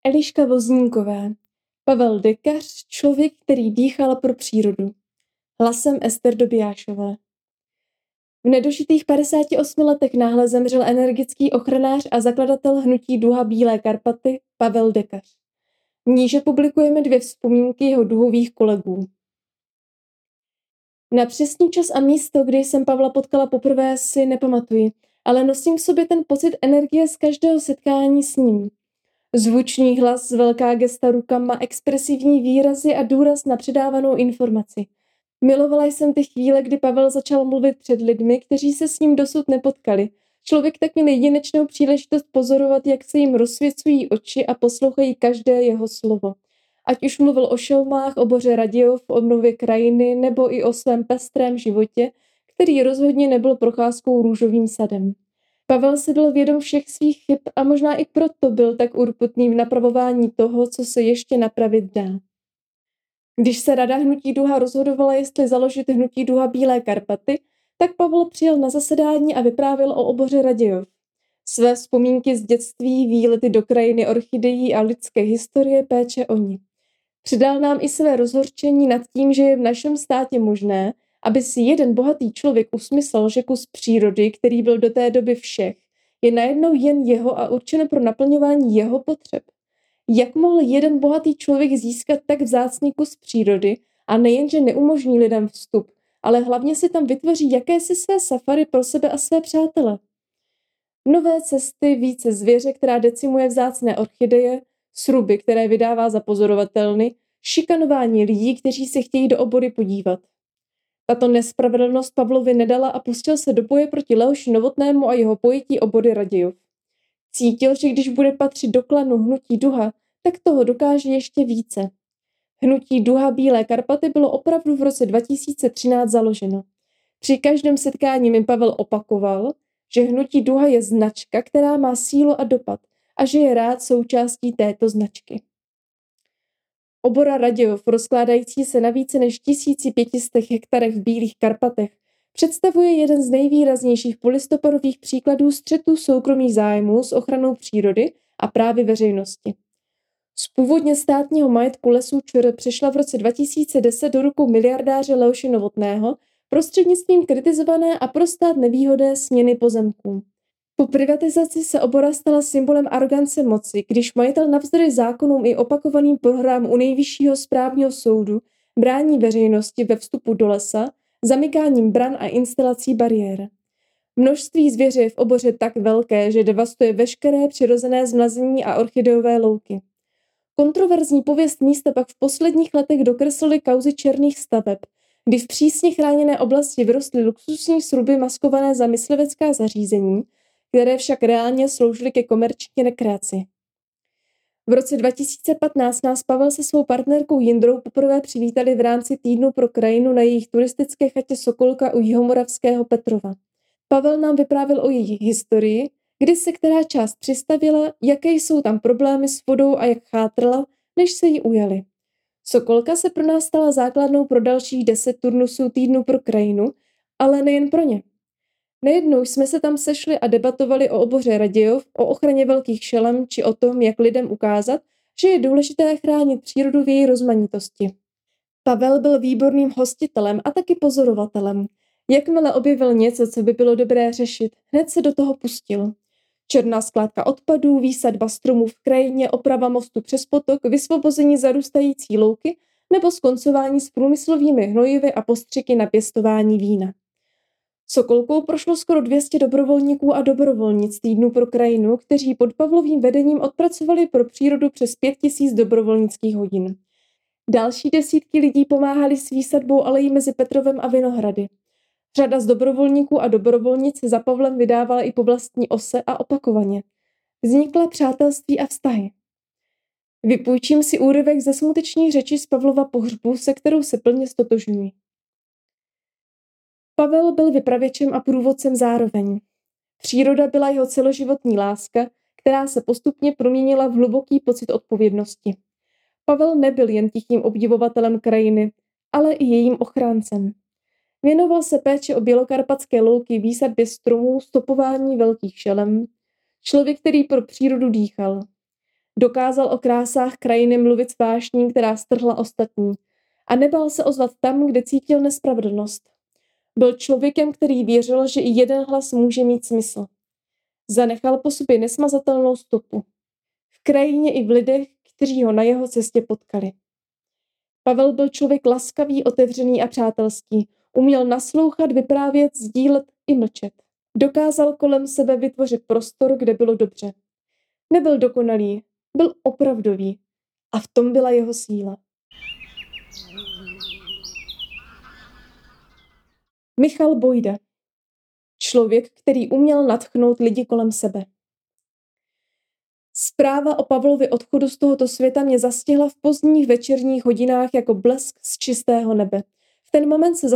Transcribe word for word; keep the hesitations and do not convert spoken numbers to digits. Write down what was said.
Eliška Voznínkové. Pavel Dekař, člověk, který dýchal pro přírodu. Hlasem Ester Dobijášové. V nedožitých padesáti osmi letech náhle zemřel energický ochranář a zakladatel hnutí Duha Bílé Karpaty Pavel Dekař. V níže publikujeme dvě vzpomínky jeho duhových kolegů. Na přesný čas a místo, kdy jsem Pavla potkala poprvé, si nepamatuji, ale nosím v sobě ten pocit energie z každého setkání s ním. Zvučný hlas, velká gesta rukama, expresivní výrazy a důraz na předávanou informaci. Milovala jsem ty chvíle, kdy Pavel začal mluvit před lidmi, kteří se s ním dosud nepotkali. Člověk tak měl jedinečnou příležitost pozorovat, jak se jim rozsvěcují oči a poslouchají každé jeho slovo. Ať už mluvil o šelmách, o Boře Radějov, o obnově krajiny nebo i o svém pestrém životě, který rozhodně nebyl procházkou růžovým sadem. Pavel si byl vědom všech svých chyb a možná i proto byl tak urputný v napravování toho, co se ještě napravit dá. Když se Rada hnutí Duha rozhodovala, jestli založit hnutí Duha Bílé Karpaty, tak Pavel přijel na zasedání a vyprávěl o Oboře Radějov. Své vzpomínky z dětství, výlety do krajiny orchidejí a lidské historie, péče o ní. Přidal nám i své rozhorčení nad tím, že je v našem státě možné, aby si jeden bohatý člověk usmyslel, že kus přírody, který byl do té doby všech, je najednou jen jeho a určen pro naplňování jeho potřeb. Jak mohl jeden bohatý člověk získat tak vzácný kus přírody a nejenže neumožní lidem vstup, ale hlavně si tam vytvoří jakési své safari pro sebe a své přátele? Nové cesty, více zvěře, která decimuje vzácné orchideje, sruby, které vydává za pozorovatelny, šikanování lidí, kteří se chtějí do obory podívat. Tato nespravedlnost Pavlovi nedala a pustil se do boje proti Leoši Novotnému a jeho pojetí Obory Radějov. Cítil, že když bude patřit do klanu hnutí Duha, tak toho dokáže ještě více. Hnutí Duha Bílé Karpaty bylo opravdu v roce dva tisíce třináct založeno. Při každém setkání mi Pavel opakoval, že hnutí Duha je značka, která má sílu a dopad a že je rád součástí této značky. Obora Radějov, rozkládající se na více než tisíc pět set hektarech v Bílých Karpatech, představuje jeden z nejvýraznějších polistopadových příkladů střetu soukromých zájmů s ochranou přírody a právy veřejnosti. Z původně státního majetku Lesů ČR přešla v roce dva tisíce deset do rukou miliardáře Leoše Novotného prostřednictvím kritizované a pro stát nevýhodné směny pozemků. Po privatizaci se obora stala symbolem arogance moci, když majitel navzdory zákonům i opakovaným prohrám u nejvyššího správního soudu brání veřejnosti ve vstupu do lesa, zamykáním bran a instalací bariér. Množství zvěře je v oboře tak velké, že devastuje veškeré přirozené zmlazení a orchideové louky. Kontroverzní pověst místa pak v posledních letech dokreslily kauzy černých staveb, kdy v přísně chráněné oblasti vyrostly luxusní sruby maskované za myslivecká zařízení, které však reálně sloužily ke komerční rekreaci. V roce dva tisíce patnáct nás Pavel se svou partnerkou Jindrou poprvé přivítali v rámci týdnu pro krajinu na jejich turistické chatě Sokolka u jihomoravského Petrova. Pavel nám vyprávěl o jejich historii, kdy se která část přistavila, jaké jsou tam problémy s vodou a jak chátrala, než se jí ujali. Sokolka se pro nás stala základnou pro dalších deset turnusů týdnu pro krajinu, ale nejen pro ně. Nejednou jsme se tam sešli a debatovali o Oboře Radějov, o ochraně velkých šelem či o tom, jak lidem ukázat, že je důležité chránit přírodu v její rozmanitosti. Pavel byl výborným hostitelem a taky pozorovatelem. Jakmile objevil něco, co by bylo dobré řešit, hned se do toho pustil. Černá skládka odpadů, výsadba stromů v krajině, oprava mostu přes potok, vysvobození zarůstající louky nebo skoncování s průmyslovými hnojivy a postřiky na pěstování vína. Sokolkou prošlo skoro dvě stě dobrovolníků a dobrovolnic týdnu pro krajinu, kteří pod Pavlovým vedením odpracovali pro přírodu přes pět tisíc dobrovolnických hodin. Další desítky lidí pomáhali s výsadbou alejí mezi Petrovem a Vinohrady. Řada z dobrovolníků a dobrovolnic za Pavlem vydávala i po vlastní ose a opakovaně. Vznikla přátelství a vztahy. Vypůjčím si úryvek ze smuteční řeči z Pavlova pohřbu, se kterou se plně stotožňuji. Pavel byl vypravěčem a průvodcem zároveň. Příroda byla jeho celoživotní láska, která se postupně proměnila v hluboký pocit odpovědnosti. Pavel nebyl jen tichým obdivovatelem krajiny, ale i jejím ochráncem. Věnoval se péči o bělokarpatské louky, výsadbě stromů, stopování velkých šelem. Člověk, který pro přírodu dýchal. Dokázal o krásách krajiny mluvit s vášní, která strhla ostatní. A nebál se ozvat tam, kde cítil nespravedlnost. Byl člověkem, který věřil, že i jeden hlas může mít smysl. Zanechal po sobě nesmazatelnou stopu. V krajině i v lidech, kteří ho na jeho cestě potkali. Pavel byl člověk laskavý, otevřený a přátelský. Uměl naslouchat, vyprávět, sdílet i mlčet. Dokázal kolem sebe vytvořit prostor, kde bylo dobře. Nebyl dokonalý, byl opravdový. A v tom byla jeho síla. Michal Bojda. Člověk, který uměl nadchnout lidi kolem sebe. Zpráva o Pavlově odchodu z tohoto světa mě zastihla v pozdních večerních hodinách jako blesk z čistého nebe. V ten moment se